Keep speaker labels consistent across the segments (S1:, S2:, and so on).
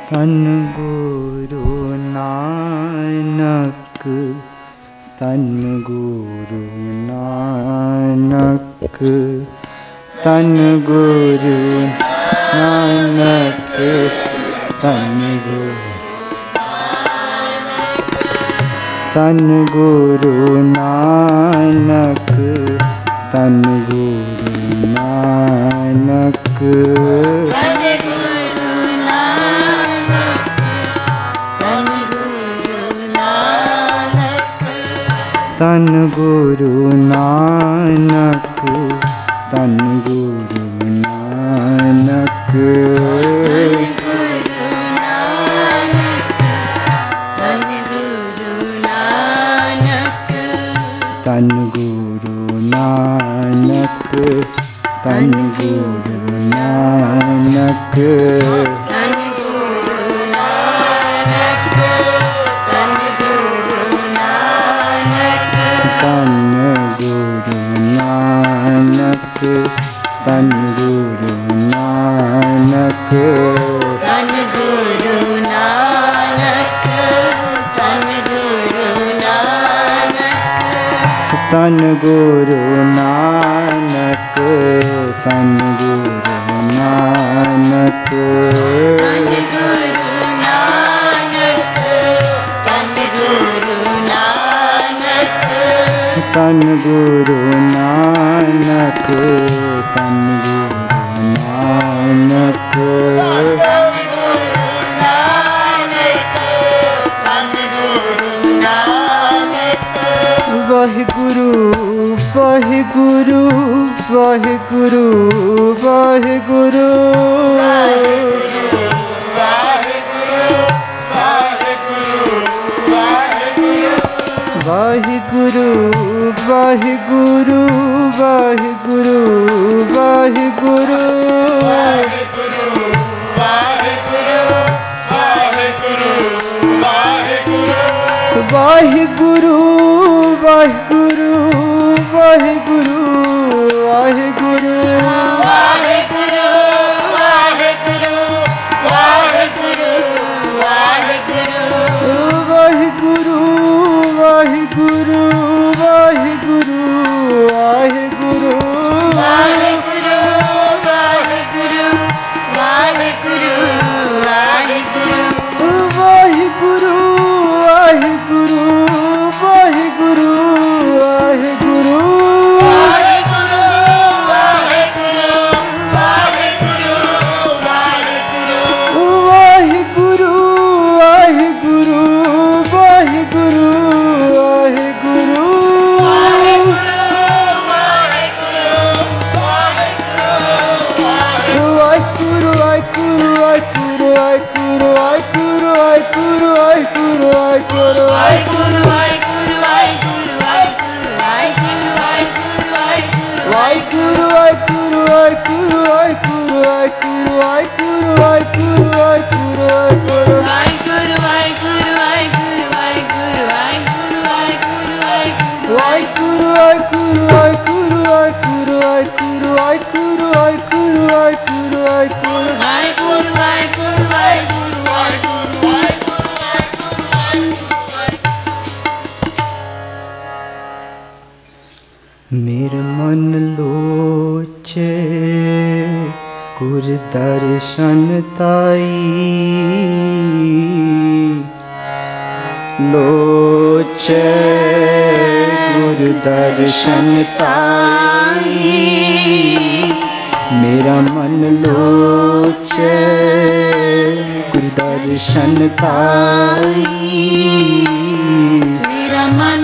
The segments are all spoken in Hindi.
S1: तन गुरु नानक, तन गुरु नानक, तन गुरु नानक, तन गुरु नानक, तन गुरु नानक, तन गुरु नानक, तन गुरु नानक, तन गुरु नानक, तन गुरु नानक, तन गुरु नानक, तन गुरु नानक, तन गुरु नानक, तन गुरु नानक, तन गुरु नानक, तन गुरु नानक, तन गुरु नानक, वाहिगुरु वाहिगुरु वाहिगुरु वाहिगुरु, वाहिगुरु वाहिगुरु वाहिगुरु वाहिगुरु, वाहिगुरु वाहिगुरु वाहिगुरु वाहिगुरु, वाहिगुरु वाहिगुरु वाहिगुरु वाहिगुरु, वाहिगुरु वाहिगुरु वाहिगुरु वाहिगुरु, वाहिगुरु वाहिगुरु वाहिगुरु वाहिगुरु, वाहिगुरु वाहिगुरु वाहिगुरु वाहिगुरु वाहिगुरु वाहिगुरु वाहिगुरु वाहिगुरु, वाहिगुरु वाहिगुरु वाहिगुरु वाहिगुरु वाहिगुरु वाहिगुरु वाहिगुरु वाहिगुरु वाहिगुरु, वाहिगुरु वाहिगुरु वाहिगुरु वाहिगुरु वाहिगुरु वाहिगुरु वाहिगुरु वाहिगुरु वाहिगुरु, मेरा मन लोचे गुर दर्शन ताई, लोचे गुर दर्शन ताई, मेरा मन लोचे गुर दर्शन ताई, मेरा मन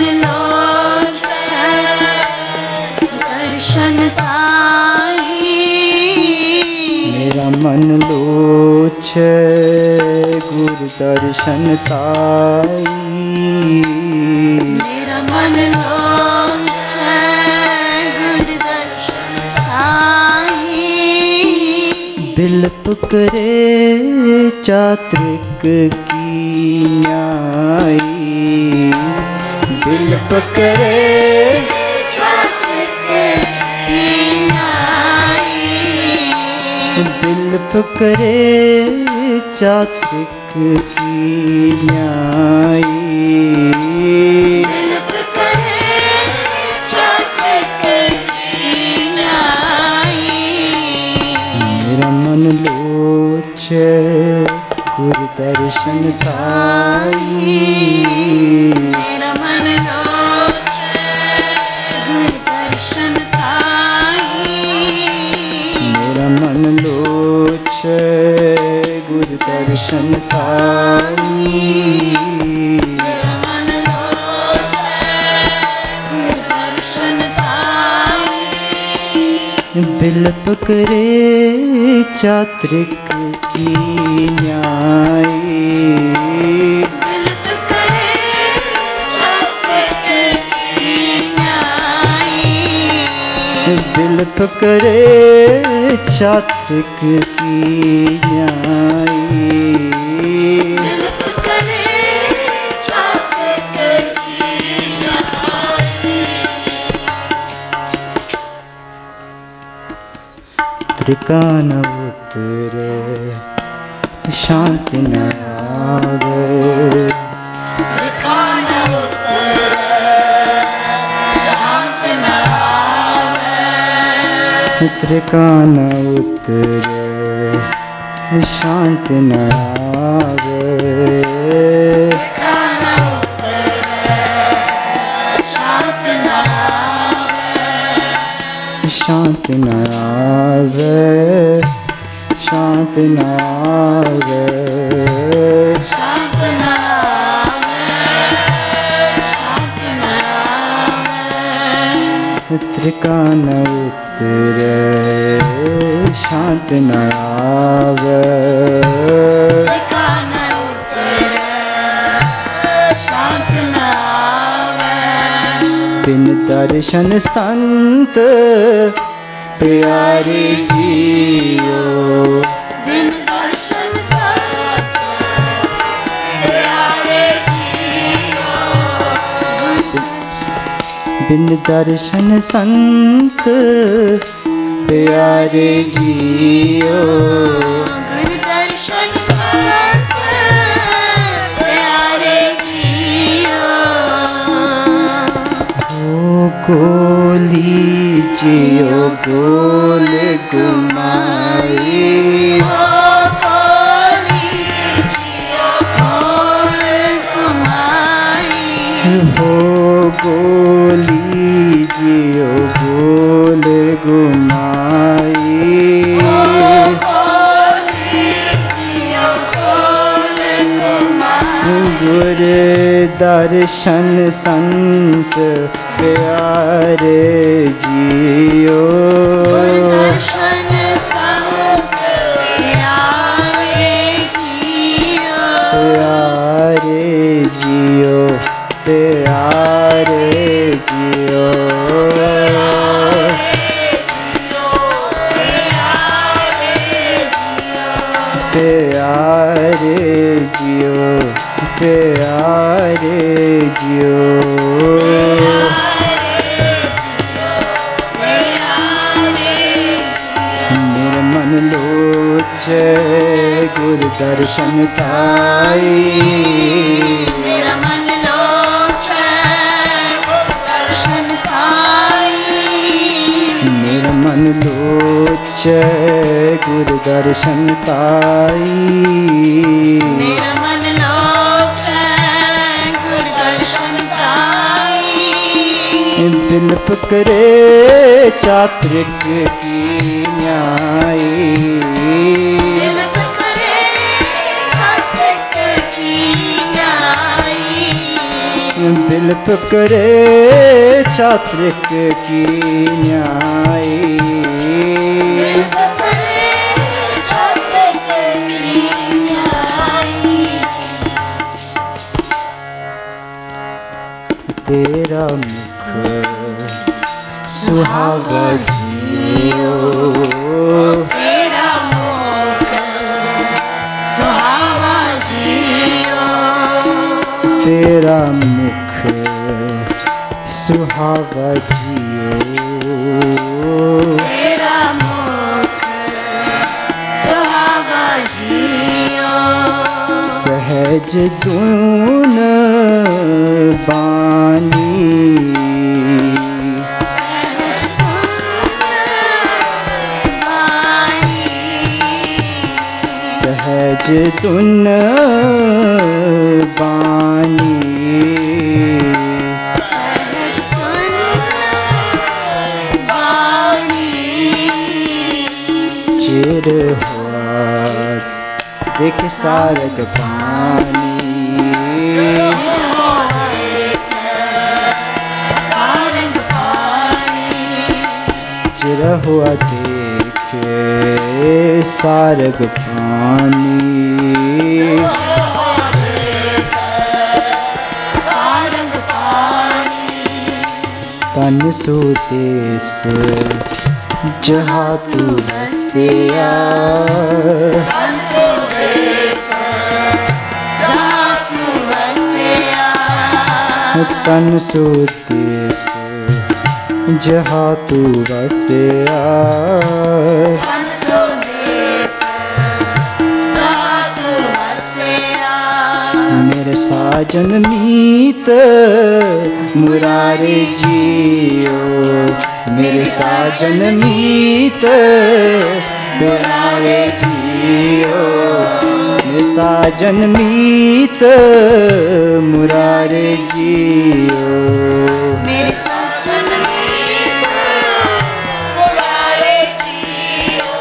S1: मेरा मन लोचे गुर दर्शन ताई, मेरा मन लोचे गुर दर्शन ताई, दिल पुकरे चात्रिक की न्याई, दिल पुकरे दिल पुकरे चात्रिक की न्यायी।
S2: बिलप करे चात्रिक की न्यायी।
S1: मेरा मन लोच गुरु दर्शन ताई।
S2: मेरा मन लोच गुरु दर्शन ताई।
S1: मेरा मन लोच गुरु दर्शन ताई।
S2: मेरा मन लोच गुरु दर्शन ताई।
S1: बिलप करे चात्रिक की न्यायी।
S2: बिलप करे चात्रिक की न्यायी।
S1: बिलप करे चात्रिक की न्यायी।
S2: बिलप करे चात्रिक की न्यायी।
S1: त्रिकान उतरे शांति न आवे।
S2: त्रिकान उतरे शांति न आवे।
S1: त्रिकान उतरे शांति न आवे।
S2: त्रिकान उतरे शांति न आवे।
S1: शांति न आवे। शांति न आवे।
S2: शांति न आवे। शांति न आवे।
S1: त्रिकान उतरे शांति न आवे।
S2: त्रिकान उतरे शांति न आवे।
S1: बिन दर्शन संत प्यारे जियो।
S2: बिन दर्शन संत प्यारे जियो।
S1: बिन दर्शन संत प्यारे जियो।
S2: गुरु दर्शन संत प्यारे जियो।
S1: ओ गोली जियो गोल गुमाई।
S2: ओ गोली जियो गोल गुमाई।
S1: हो गोली जियो गोल गुमाई।
S2: गोली जियो गोल गुमाई।
S1: गुरु दर्शन संत प्यारे जियो।
S2: गुरु दर्शन संत प्यारे जियो।
S1: प्यारे जियो प्यारे जियो। प्यारे जियो प्यारे जियो। निर्मन लोच गुरु दर्शन ताई।
S2: मेरा मन लोच दर्शन ताई।
S1: निर्मन लोच गुरु दर्शन ताई।
S2: मेरा मन लोच गुरु दर्शन ताई।
S1: बिलप करे चात्रिक की न्यायी।
S2: बिलप करे चात्रिक की न्यायी।
S1: बिलप करे चात्रिक की न्यायी।
S2: बिलप करे चात्रिक की न्यायी।
S1: तेरा मुख सुहावा जियो।
S2: तेरा मुख सुहावा जियो।
S1: तेरा मुख सुहावा जियो।
S2: तेरा मुख सुहावा जियो।
S1: सहज धुन बानी, सहज धुन बानी, चिर हुआ देख सारग पानी, चिर हुआ देख सारग पानी, तन सो देश जहाँ तू बसिया, तन सो देश जहाँ तू बसिया, मेरे साजन मीत मुरारे जियो, मेरे साजन मीत मुरारे जियो, मेरे साजन मीत मुरारे जियो,
S2: मेरे साजन मीत मुरारे जियो।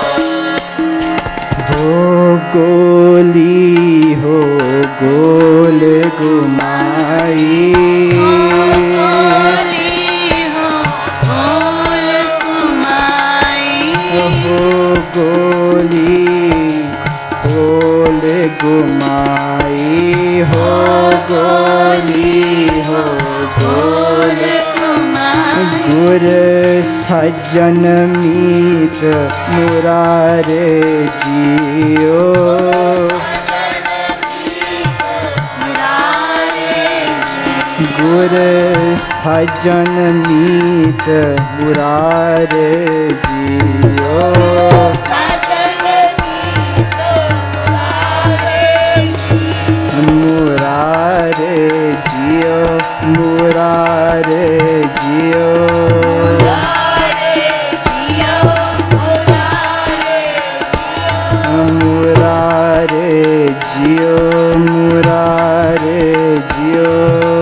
S1: हो गोली हो गोल घुमाई, हो गोली गोल घुमाई, हो गोली हो गोल गुर सज्जन मीत मुरारे जियो, गुर सज्जन मीत मुरारे जियो, मुरारे जियो, मुरारे जियो, मुरारे जियो, मुरारे जियो,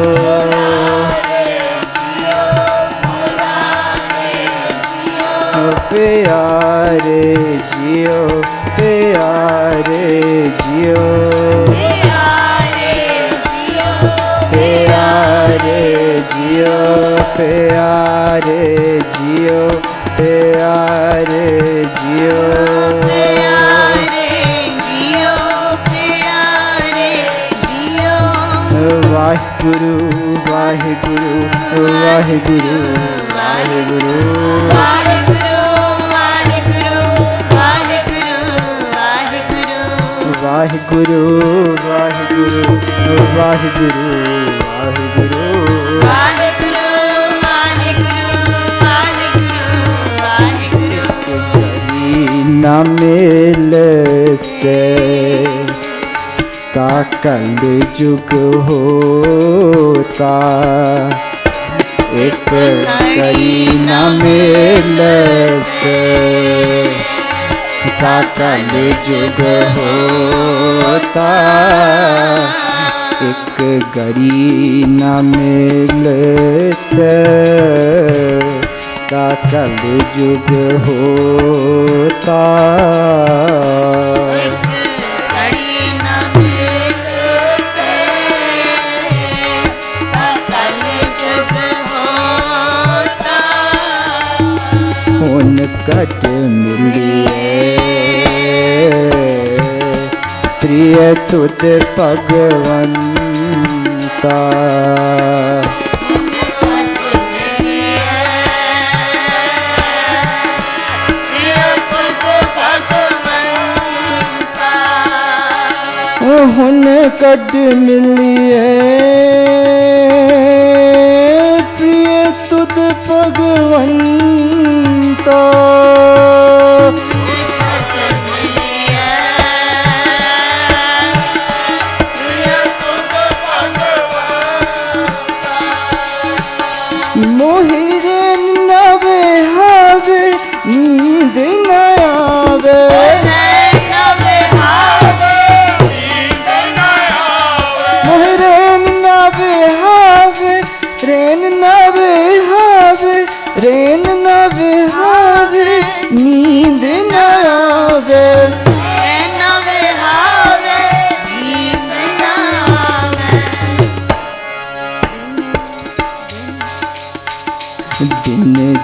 S1: प्यारे जियो, प्यारे जियो, प्यारे जियो, प्यारे जियो, प्यारे जियो, वाहिगुरु वाहिगुरु वाहिगुरु वाहिगुरु, वाहिगुरु वाहिगुरु वाहिगुरु वाहिगुरु, न मिलते ता कल जुग होता, एक करी न मिलते ता कल जुग होता, एक गरी न मिलते ता कल जुग होता, हुन कट मिलिए प्रिय तुद भगवंता, हुन कट मिलिए प्रिय तुद भगवंता,